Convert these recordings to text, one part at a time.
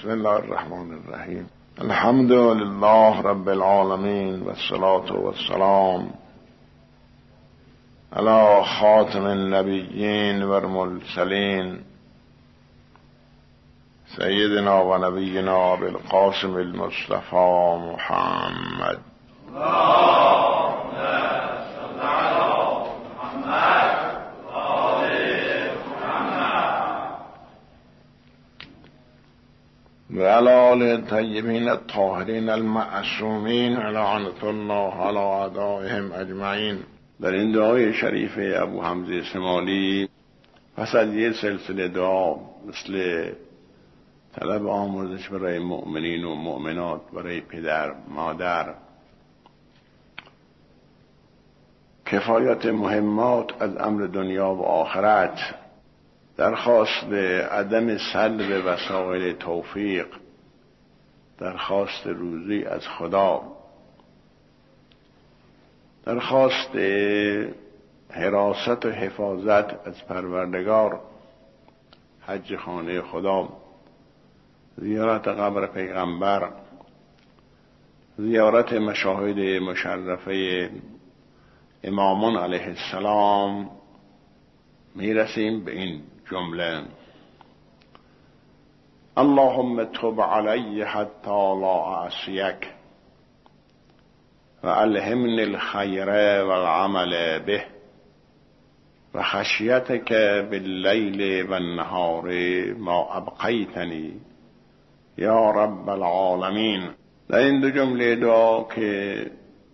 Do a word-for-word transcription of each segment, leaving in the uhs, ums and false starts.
بسم الله الرحمن الرحیم. الحمد لله رب العالمین و الصلاة و السلام علی خاتم النبیین و المرسلین سیدنا و نبینا بالقاسم المصطفى محمد. و علی آله الطیبین الطاهرین المعصومین لعنة الله علی اعدائهم اجمعین. در این دعای شریف ابو حمزه سمالی پس از یه سلسله دعا مثل طلب آمرزش برای مؤمنین و مؤمنات، برای پدر مادر، کفایت مهمات از امر دنیا و آخرت، درخواست به عدم سلب وسایل توفیق، درخواست روزی از خدا، درخواست حراست و حفاظت از پروردگار، حج خانه خدا، زیارت قبر پیغمبر، زیارت مشاهد مشرفه امامان علیه السلام، میرسیم به این جمله: اللهم تب علی حتی لا اعصیک و الهمنی الخیر والعمل به و خشیتک باللیل و النهار ما ابقیتنی یا رب العالمین. در این دو جمله دعا که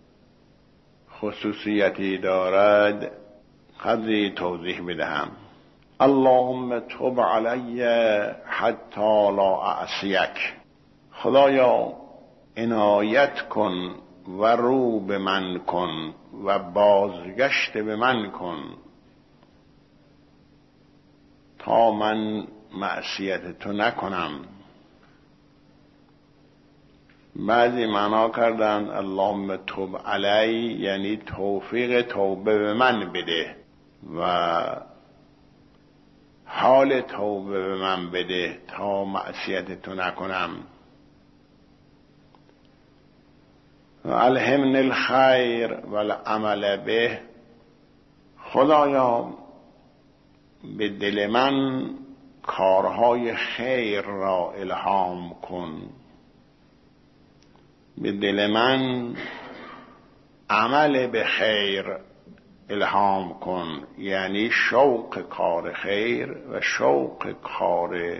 خصوصیتی دارد قدری توضیح بدهم. اللهم تب علی حتی لا اعصیک، خدایا عنایت کن و رو به من کن و بازگشت به من کن تا من معصیت تو نکنم. بعضی معنا کردن اللهم تب علی یعنی توفیق توبه به من بده و حال توبه به من بده تا معصیت تو نکنم. و الهمنی الخیر والعمل به، خدایا به دل من کارهای خیر را الهام کن، به دل من عمل به خیر الهام کن، یعنی شوق کار خیر و شوق کار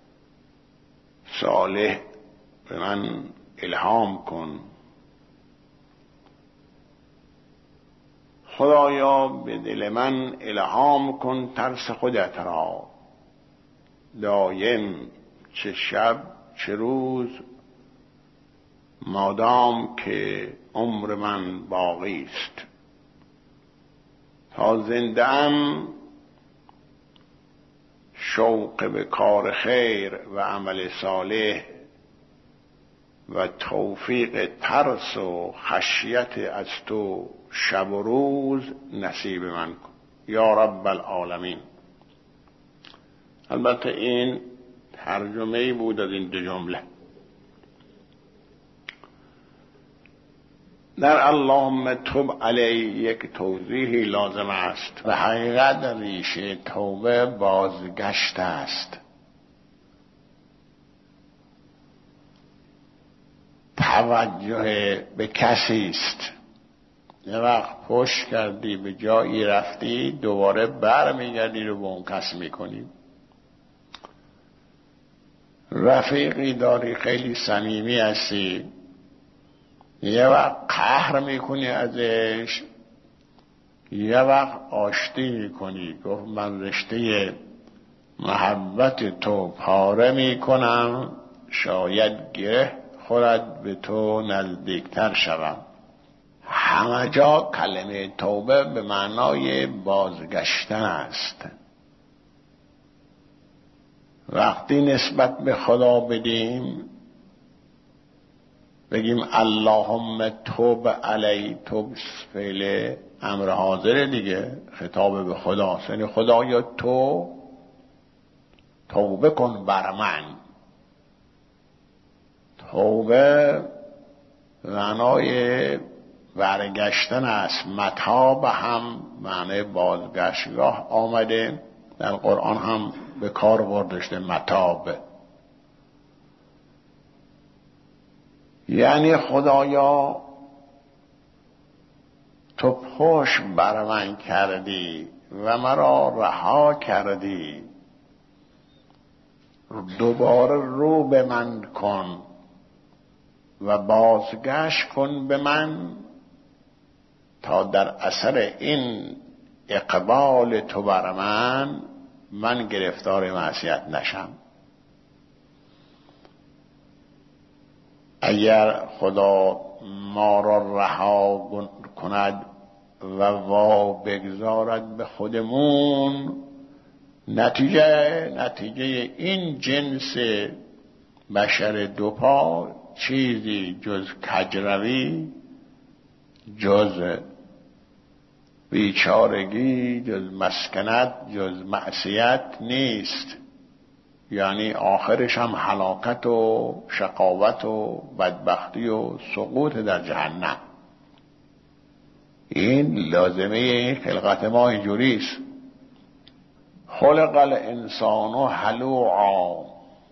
صالح به من الهام کن. خدایا به دل من الهام کن ترس خودت را، دایم چه شب چه روز، مادام که عمر من باقی است. تا زنده ام شوق به کار خیر و عمل صالح و توفیق ترس و خشیت از تو شب و روز نصیب من کن یا رب العالمین. البته این ترجمه بود از این دو جمله. در اللهم تب علی یک توضیحی لازم است و حقیقت ریشه توبه بازگشت است. توجه به کسی است. یه وقت پشت کردی به جایی رفتی، دوباره بر میگردی رو به اون کس میکنی. رفیقی داری خیلی صمیمی هستی، یه وقت قهر میکنی ازش، یه وقت آشتی میکنی. گفت من رشته محبت تو پاره میکنم، شاید گره خورد به تو نزدیکتر شوم. همه جا کلمه توبه به معنای بازگشتن است. وقتی نسبت به خدا بدیم بگیم اللهم توب علی، توب فعل امر حاضر دیگه، خطاب به خدا. یعنی خدایا تو توبه کن بر من، توبه معنای برگشتن است. متاب هم معنای بازگشتگاه آمده، در قرآن هم به کار برده شده متاب. یعنی خدایا تو پشت بر من کردی و مرا رها کردی، دوباره رو به من کن و بازگشت کن به من تا در اثر این اقبال تو بر من من گرفتار معصیت نشم. اگر خدا ما را رها کند و وا بگذارد به خودمون، نتیجه نتیجه این جنس بشر دوپا چیزی جز کجروی، جز بیچارگی، جز مسکنت، جز معصیت نیست. یعنی آخرش هم هلاکت و شقاوت و بدبختی و سقوط در جهنم. این لازمه این خلقت ما اینجوریست. خلق الانسان هلوعا،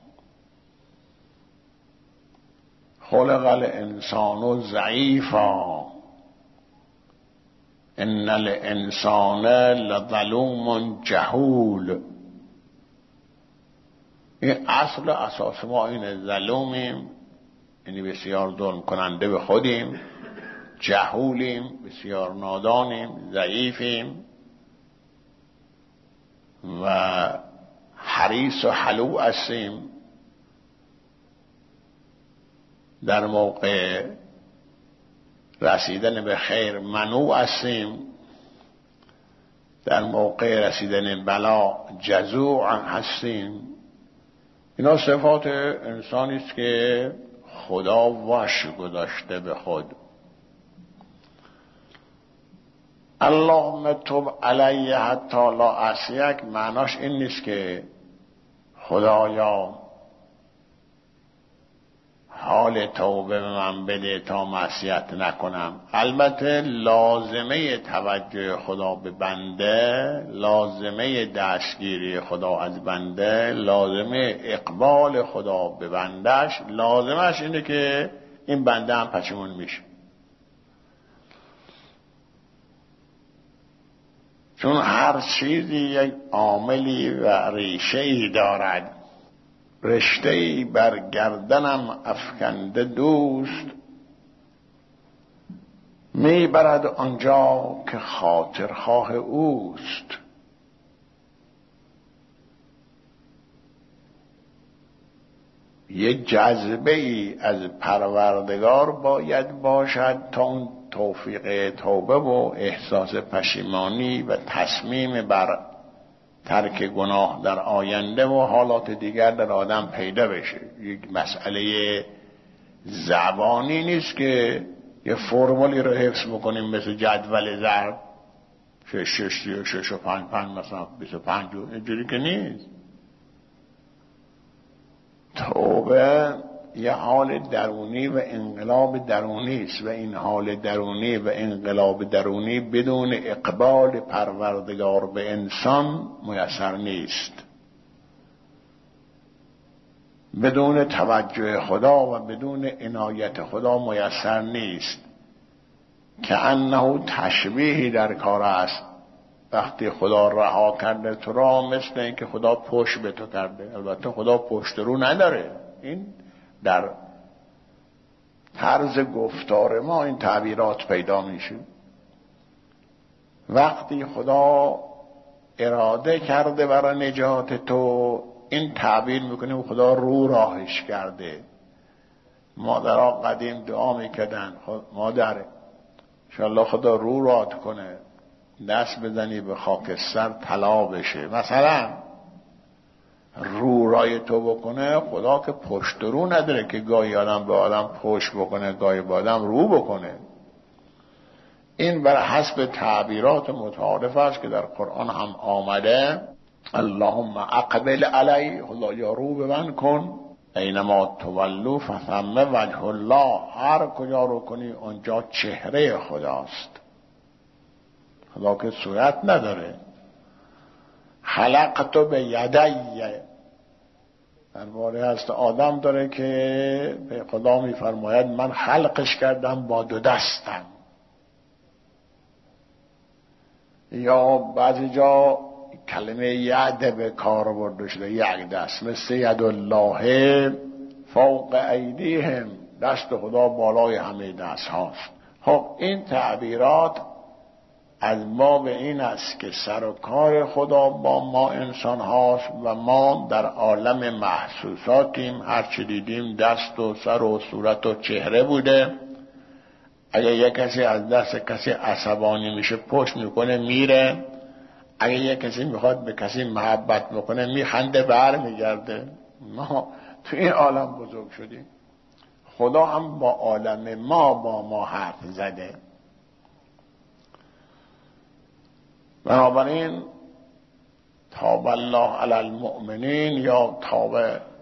خلق الانسان ضعیفا، ان الانسان لظلوم جهول. این اصل اساس ما اینه، ظلومیم، یعنی بسیار ظلم کننده به خودیم، جهولیم، بسیار نادانیم، ضعیفیم و حریص و حلو هستیم. در موقع رسیدن به خیر منوع هستیم، در موقع رسیدن بلا جزوع هستیم. اینا صفات انسانی است که خدا واش گذاشته به خود. اللهم تب علی حتی لا اعصیک معناش این نیست که خدایا حال توبه به من بده تا معصیت نکنم. البته لازمه توجه خدا به بنده، لازمه دستگیری خدا از بنده، لازمه اقبال خدا به بندش، لازمش اینه که این بنده هم پشیمون میشه. چون هر چیزی یک عاملی و ریشه‌ای دارد. رشته‌ای بر گردنم افکنده دوست، میبرد آنجا که خاطرخواه اوست. یک جذبه ای از پروردگار باید باشد تا اون توفیق توبه و احساس پشیمانی و تصمیم بر ترک گناه در آینده و حالات دیگر در آدم پیدا بشه. یک مسئله زبانی نیست که یه فرمولی رو حفظ بکنیم مثل جدول ضرب شش شش و شش و پنج پنج مثلا بیست و پنج، اینجوری که نیست. توبه یه حال درونی و انقلاب درونی است و این حال درونی و انقلاب درونی بدون اقبال پروردگار به انسان میسر نیست. بدون توجه خدا و بدون عنایت خدا میسر نیست. که انه تشبیهی در کار است. وقتی خدا رها کرده تو را مثل این که خدا پشت به تو کرده. البته خدا پشت رو نداره. این در طرز گفتار ما این تعبیرات پیدا میشه. وقتی خدا اراده کرده برای نجات تو، این تعبیر میکنیم خدا رو راهش کرده. مادرها قدیم دعا میکردن مادر انشاءالله خدا رو راه کنه، دست بزنی به خاکستر طلا بشه. مثلا رو رای تو بکنه. خدا که پشت رو نداره که گاهی آدم به آدم پشت بکنه، گاهی به آدم رو بکنه. این بر حسب تعبیرات متعارف است که در قرآن هم آمده. اللهم اقبل علی، خدایا رو به من کن. اینما تولوا فثم وجه الله، هر کجا رو کنی اونجا چهره خداست. خدا که صورت نداره. خلقت به یدی، درباره هست آدم داره که به خدا میفرماید من خلقش کردم با دو دستم. یا بعضی جا کلمه ید به کار برده شده، یک دست، مثل ید الله فوق ایدیهم، دست خدا بالای همه دست هاست. خب این تعبیرات از باب این است که سر و کار خدا با ما انسان هاست و ما در عالم محسوساتیم. هر چی دیدیم دست و سر و صورت و چهره بوده. اگه یک کسی از دست کسی عصبانی میشه پشت میکنه میره، اگه یک کسی میخواد به کسی محبت بکنه میخنده بر میگرده. ما تو این عالم بزرگ شدیم. خدا هم با عالم ما با ما حرف زده. بنابراین تاب الله علی المؤمنین یا تاب،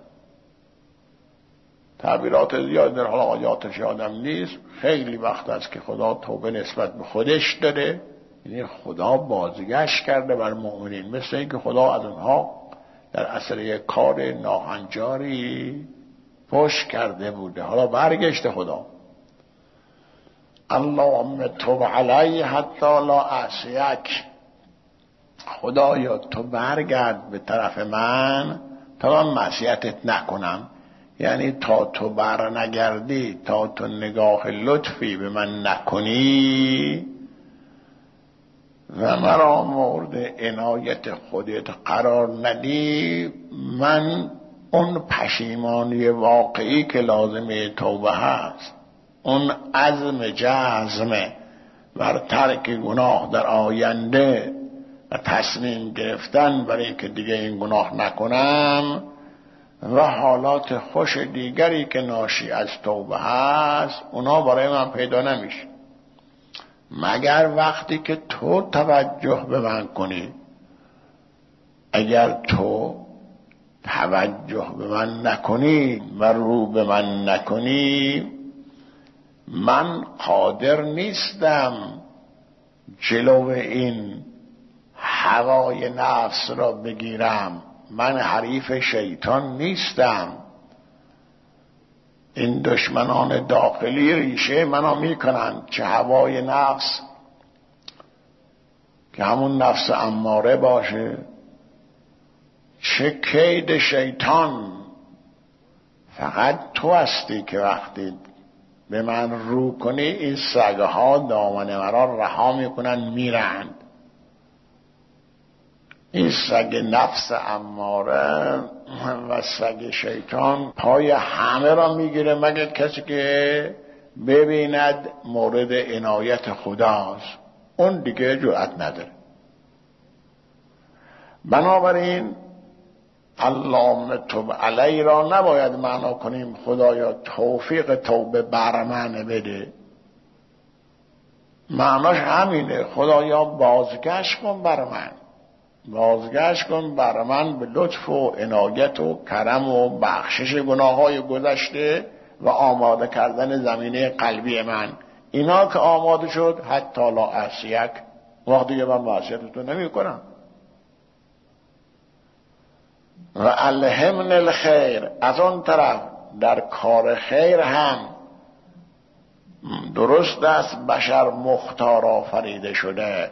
تعبیرات زیاد در حال آیاتش یادم نیست. خیلی وقت است که خدا توبه نسبت به خودش داره، یعنی خدا بازگشت کرده بر مؤمنین، مثل این که خدا از اونها در اثر یک کار ناهنجاری پشت کرده بوده، حالا برگشت خدا. اللهم تب علی حتی لا اعصیک، خدایا تو برگرد به طرف من تا من معصیتت نکنم. یعنی تا تو بر نگردی، تا تو نگاه لطفی به من نکنی و مرا مورد عنایت خودت قرار ندی، من اون پشیمانی واقعی که لازمه توبه هست، اون عزم جزم بر ترک گناه در آینده و تصمیم گرفتن برای اینکه دیگه این گناه نکنم و حالات خوش دیگری که ناشی از توبه هست، اونا برای من پیدا نمیشه مگر وقتی که تو توجه به من کنی. اگر تو توجه به من نکنی و رو به من نکنی، من قادر نیستم جلو این هوای نفس را بگیرم. من حریف شیطان نیستم. این دشمنان داخلی ریشه منو میکنن، چه هوای نفس که همون نفس اماره باشه، چه کید شیطان. فقط تو هستی که وقتی به من رو کنی این سگها دامن مرا رها میکنن میرند. این سگ نفس اماره و سگ شیطان پای همه را میگیره مگر کسی که ببیند مورد عنایت خداست، اون دیگه جرأت نداره. بنابراین اللهم تب علی را نباید معنا کنیم خدایا توفیق توبه بر من بده. معناش همینه، خدایا بازگشت کن بر من، بازگشت کن بر من به لطف و عنایت و کرم و بخشش گناههای گذشته و آماده کردن زمینه قلبی من. اینا که آماده شد حتی لا اعصیک، وقتی که من معصیت تو نمی کنم. و الهمن الخیر، از اون طرف در کار خیر هم درست است بشر مختار آفریده شده،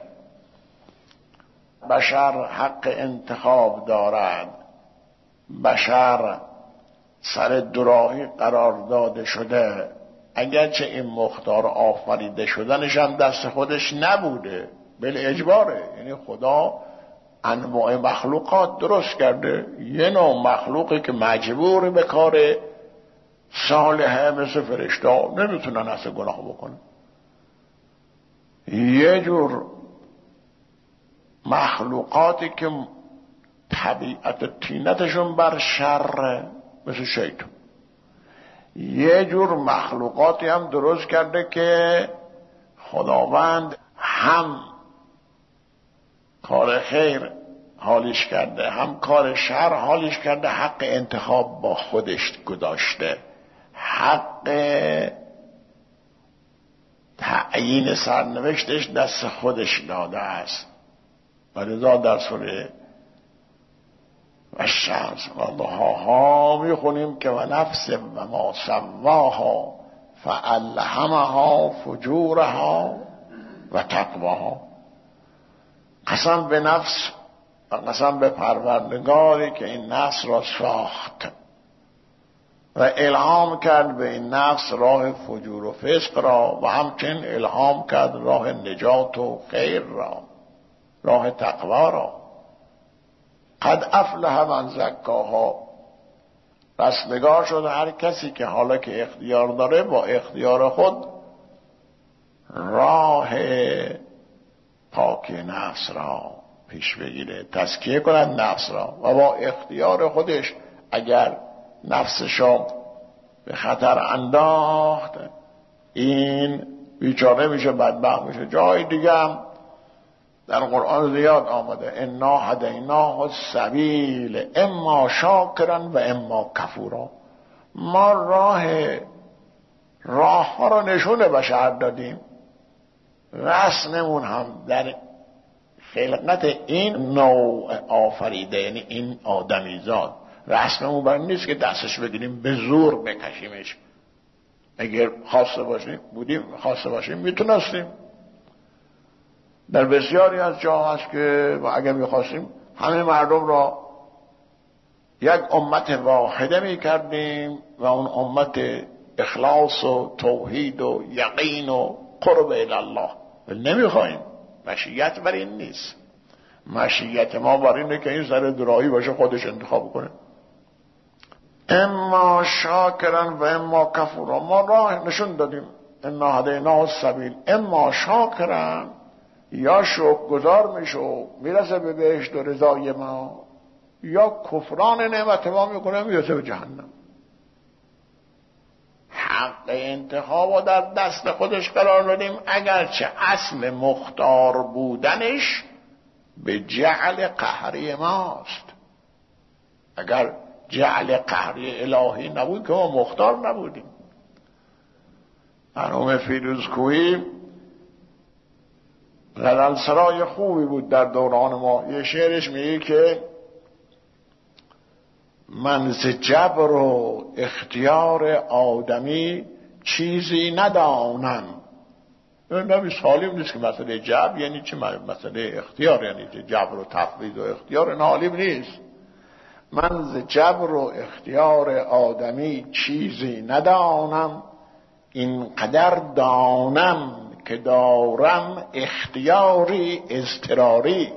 بشر حق انتخاب دارد، بشر سر دوراهی قرار داده شده، اگرچه این مختار آفریده شدنش هم دست خودش نبوده، بل اجباره. یعنی خدا انواع مخلوقات درست کرده، یه نوع مخلوقی که مجبور به کار صالحه مثل فرشته نمیتونن اصلا گناه بکنن، یه جور مخلوقاتی که طبیعت طینتشون بر شر مثل شیطان، یه جور مخلوقاتی هم درست کرده که خداوند هم کار خیر حالیش کرده، هم کار شر حالیش کرده، حق انتخاب با خودش گذاشته، حق تعیین سرنوشتش دست خودش داده است. و لذا در سوره والشمس و ضحاها میخونیم که و نفس و ما سواها فالهمها فجورها و تقواها. قسم به نفس و قسم به پروردگاری که این نفس را ساخت و الهام کرد به این نفس راه فجور و فسق را و همچنین الهام کرد راه نجات و خیر را، راه تقوا را. قد افلح من زکاها، رستگار شد هر کسی که حالا که اختیار داره با اختیار خود راه پاک نفس را پیش بگیره، تزکیه کند نفس را و با اختیار خودش اگر نفسش را به خطر انداخت این بیچاره میشه، بدبخت میشه. جای دیگه هم در قرآن زیاد آمده انا هدیناه السبیل اما شاکرا و اما کفورا. ما راه راه ها رو نشون بشر دادیم، رسممون هم در خلقت این نوع آفریده، یعنی این آدمیزاد، رسممون برای نیست که دستش بگیریم به زور بکشیمش. اگر خواسته باشیم بودیم خواسته باشیم میتونستیم. در بسیاری از جا هست که اگر میخواستیم همه مردم را یک امت واحده میکردیم و اون امت اخلاص و توحید و یقین و قرب الله. نمیخوایم، مشیت بر این نیست. مشیت ما بر اینه که این سر درایی باشه خودش انتخاب کنه. اما شاکرن و اما کفورا، ما راه نشون دادیم انا هدیناه السبیل اما شاکرن، یا شکرگزار میشو میرسه به بهشت و رضای ما، یا کفران نعمت ما میکنه میرسه به جهنم. حق انتخاب در دست خودش قرار دادیم، اگرچه اصل مختار بودنش به جعل قهری ماست. اگر جعل قهری الهی نبود که ما مختار نبودیم. مرحوم فیروزکویی غزلسرای خوبی بود در دوران ما. یه شعرش میگه که من ز جبر و اختیار آدمی چیزی ندانم. نمی سالیم نیست که مسئله جبر یعنی چی، مسئله اختیار یعنی چی. جبر و تفویض و اختیار نالیم نیست. من ز جبر و اختیار آدمی چیزی ندانم، اینقدر دانم که دارم اختیاری اضطراری.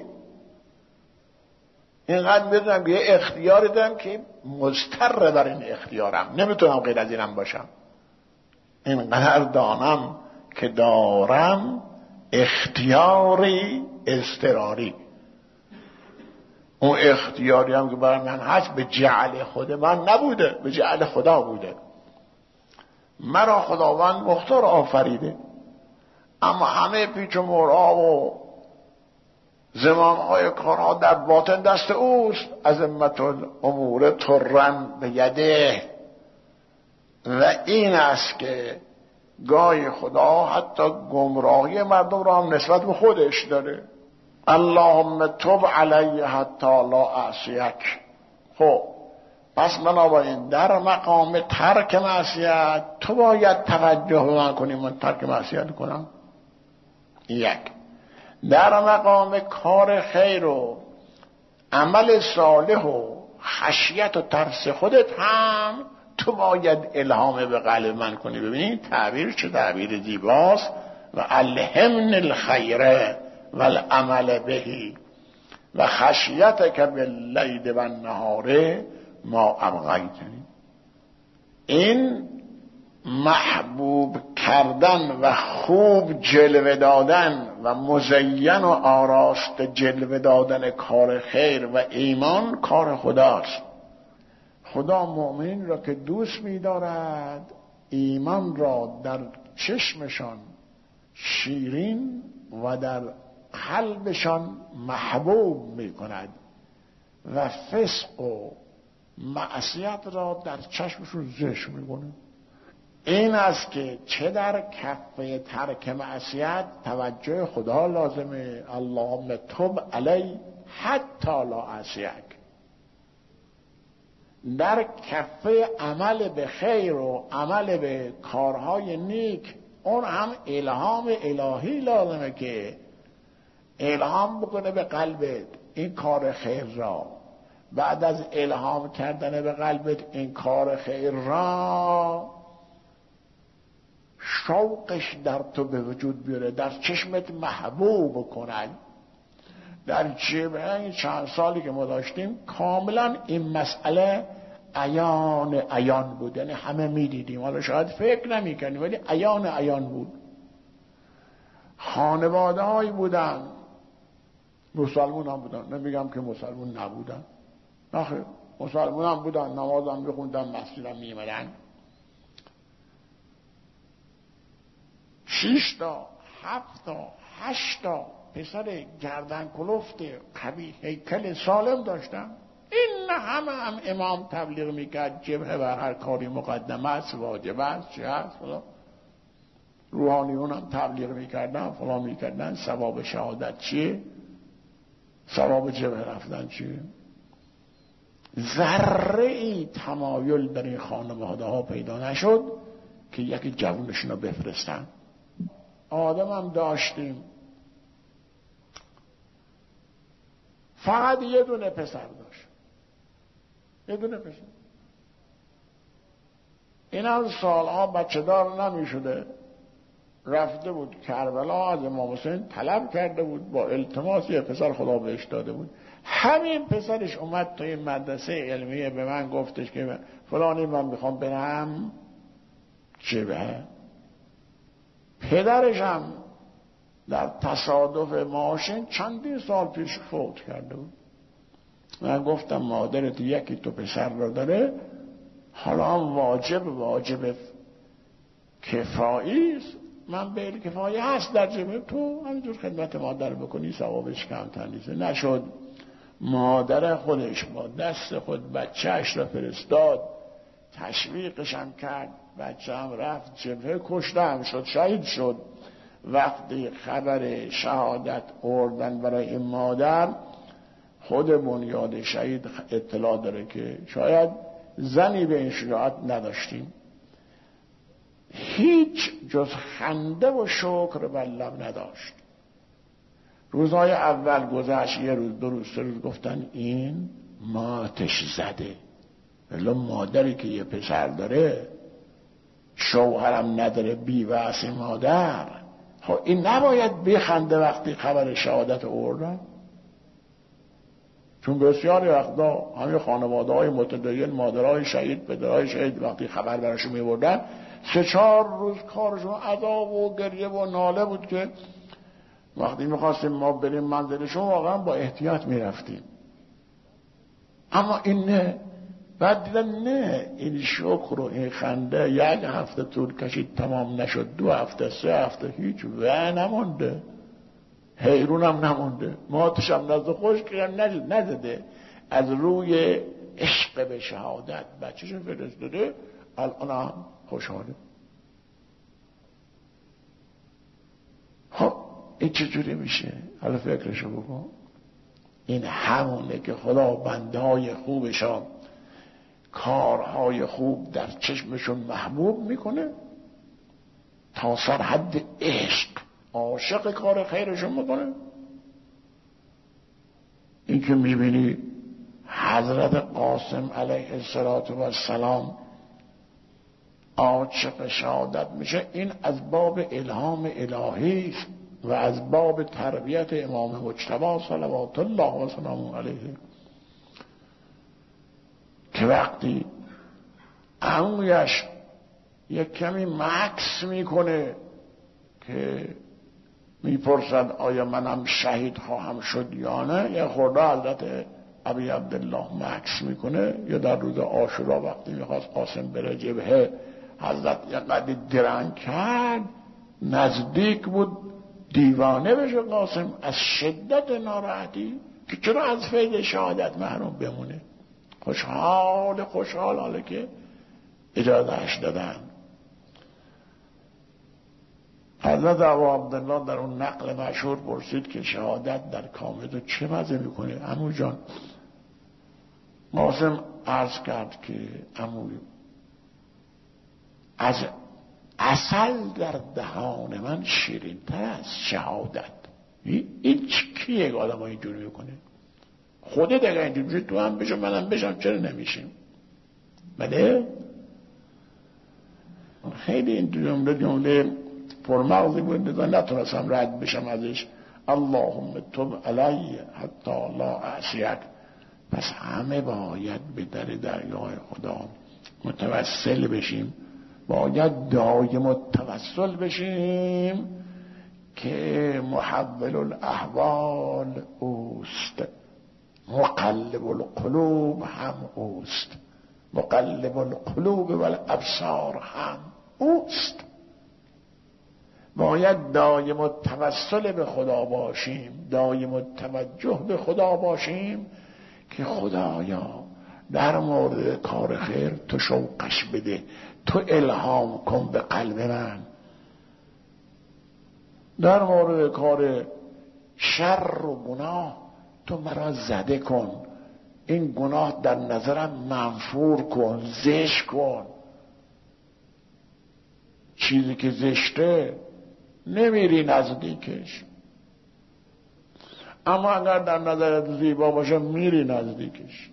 اینقدر بدونم که یه اختیاری دارم که مضطر بر این اختیارم، نمیتونم غیر از اینم باشم. اینقدر دانم که دارم اختیاری اضطراری. اون اختیاری هم که برای من هست به جعل خود من نبوده، به جعل خدا بوده. مرا خداوند مختار آفریده، اما همه پیچ و مورا و زمانهای کارها در باطن دست اوست. عظمت الامور طرا به یده. و این است که گاهی خدا حتی گمراهی مردم را هم نسبت به خودش داره. اللهم تب علی حتی لا اعصیک. خب پس بنابراین در مقام ترک معصیت تو باید توجه به من کنی من ترک معصیت کنم. یک. در مقام کار خیر و عمل صالح و خشیت و ترس خودت هم تو باید الهام به قلب من کنی. ببینید تعبیر چه تعبیر زیباست. و الهمن الخیر و العمل بهی و خشیت که باللیل و النهار ما ابغیتنی. این محبوب کردن و خوب جلوه دادن و مزین و آراست جلوه دادن کار خیر و ایمان کار خداست. خدا مؤمنین را که دوست می‌دارد ایمان را در چشمشان شیرین و در قلبشان محبوب می‌کند. و فسق و معصیت را در چشمشون زشت میکنه. این است که چه در کفه ترک معصیت توجه خدا لازمه، اللهم تب علی حتی لا اعصیک. در کفه عمل به خیر و عمل به کارهای نیک اون هم الهام الهی لازمه که الهام بکنه به قلبت این کار خیر را. بعد از الهام کردن به قلبت این کار خیر را شوقش در تو به وجود بیاره، در چشمت محبوب کنن. در این چند سالی که ما داشتیم کاملا این مسئله عیان عیان بود، یعنی همه میدیدیم، حالا شاید فکر نمی کنیم ولی عیان عیان بود. خانواده هایی بودن مسلمان هم بودن، نمیگم که مسلمان نبودن، نخیر مسلمان هم بودن، نماز هم بخوندن، مسجد هم میمدن. شش تا هفت تا هشت تا پسر گردن کلفت قوی هیکل سالم داشتن. این همه هم امام تبلیغ میکرد جبهه بر هر کاری مقدمه است، واجب است، چه هست فلان. روحانیون هم تبلیغ میکردن فلان میکردن. ثواب شهادت چیه؟ ثواب جبهه رفتن چیه؟ ذره ای تمایل در این خانواده ها پیدا نشد که یکی جوونشون رو بفرستن. آدم هم داشتیم فقط یه دونه پسر داشت، یه دونه پسر. این هم سالها بچه دار نمی شده، رفته بود کربلا، از امام حسین طلب کرده بود، با التماس یه پسر خدا بهش داده بود. همین پسرش اومد توی مدرسه علمیه به من گفتش که فلانی من میخوام برم جبهه. پدرش هم در تصادف ماشین چندین سال پیش فوت کرده بود. من گفتم مادرت یکی تو پسر رو داره، حالا هم واجب واجب کفایی است، من به کفایی هست در جبهه، تو همینجور خدمت مادر بکنی ثوابش کمتر نیست. نشد مادر خودش با دست خود بچهش را فرستاد، تشویقش هم کرد، بچه هم رفت جبهه، کشته هم شد، شهید شد. وقتی خبر شهادت آوردن برای این مادر، خود بنیاد شهید اطلاع داره که شاید زنی به این شجاعت نداشتیم. هیچ جز خنده و شکر بر لب نداشت. روزهای اول گذشت، یه روز دو روز سه روز گفتن این ماتش زده، ولی مادری که یه پسر داره شوهرم نداره بیوه است مادر، خب این نباید بخنده وقتی خبر شهادت آوردن. چون بسیاری وقتا همین خانواده های متدین، مادرای شهید، پدرای شهید وقتی خبر براشون میبردن سه چهار روز کارشون عذاب و گریه و ناله بود که وقتی میخواستیم ما بریم منزلشون واقعا با احتیاط میرفتیم. اما این نه، بعد دیدن نه، این شکر و این خنده یک هفته طول کشید تمام نشد، دو هفته سه هفته هیچ و نمونده، حیرون هم نمونده، ماتش هم نزد خوش کرم نزده. از روی عشق به شهادت بچهش فرستاده، الان هم خوشحاله. خب این چجوری میشه؟ حالا فکرشو بکن. این همونه که خدا بندهای خوبشان کارهای خوب در چشمشون محبوب میکنه تا سرحد عشق عاشق کار خیرشون میکنه. این که میبینی حضرت قاسم علیه السلام عاشق شهادت میشه، این از باب الهام الهی است و از باب تربیت امام مجتبی صلوات الله و سلامه علیه، که وقتی عمویش یک کمی مکس میکنه که میپرسد آیا منم شهید خواهم شد یا نه، یا خورده حضرت ابی عبدالله مکس میکنه. یا در روز عاشورا وقتی میخواست قاسم بره جبهه، حضرت یقدر درنگ کرد، نزدیک بود دیوانه بشه قاسم از شدت ناراحتی، که چرا از فیض شهادت محروم بمونه؟ خوشحال خوشحال حاله که اجازهش دادن. حضرت ابو عبدالله در اون نقل مشهور پرسید که شهادت در کامل چه مزه میکنه؟ عمو جان معصوم عرض کرد که عمو از عسل در دهان من شیرین تر از شهادت. این کیه که آدم ها اینجوری میکنه؟ خوده دیگه اینجوری تو هم بشم منم بشم چرا نمیشیم؟ بله خیلی این جمله جمله پرمغزی بود نزا نتونستم رد بشم ازش. اللهم تب علی حتی لا اعصیک. پس همه باید به در دریای خدا متوسل بشیم، باید دایم متوسل بشیم که محول الاحوال اوست، مقلب القلوب هم اوست، مقلب القلوب و الابصار هم اوست. باید دایم توسل به خدا باشیم، دایم توجه به خدا باشیم که خدایا در مورد کار خیر تو شوقش بده، تو الهام کن به قلب من. در مورد کار شر و گناه تو مرا زده کن، این گناه در نظرم منفور کن، زشت کن. چیزی که زشته نمیری نزدیکش، اما اگر در نظرت زیبا باشه میری نزدیکش.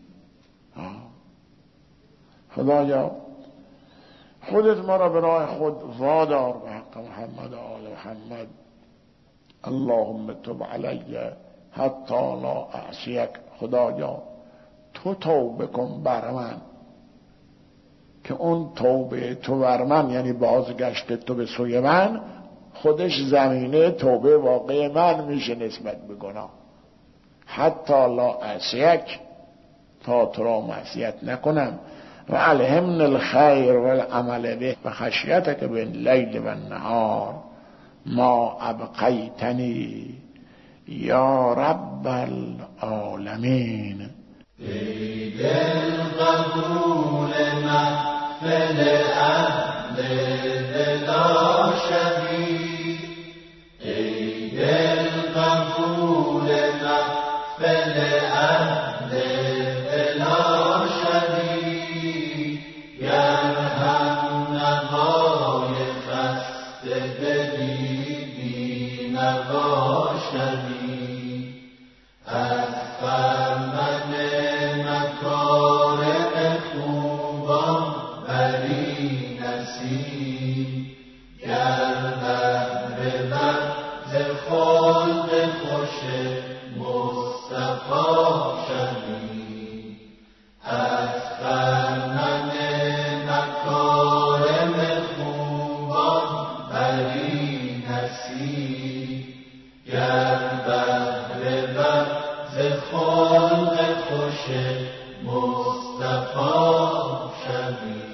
خدایا خودت ما را به راه خود وادار به حق محمد و آل محمد. اللهم تب علی حتی لا اعصیک. خدایا تو توبه کن بر من که اون توبه تو بر من یعنی بازگشت تو به سوی من خودش زمینه توبه واقع من میشه نسبت به گناه. حتی لا اعصیک، تا تو را معصیت نکنم. و الهمن الخیر و العمل به و خشیتک باللیل و النهار ما ابقیتنی یا رب العالمین. ای دل قبول محفل اهل بلا شبی، ای دل قبول محفل اهل بلا شبی، گر هم نوای خسته دلی بی نوا شبی، از فرمن مکارم خوبان بری نصیب، گر بهر بر ز خلق خوش مصطفی شوی، از فرمن مکارم خوبان بری نصیب، گر بهر بر ز خلق خوش مصطفی شوی.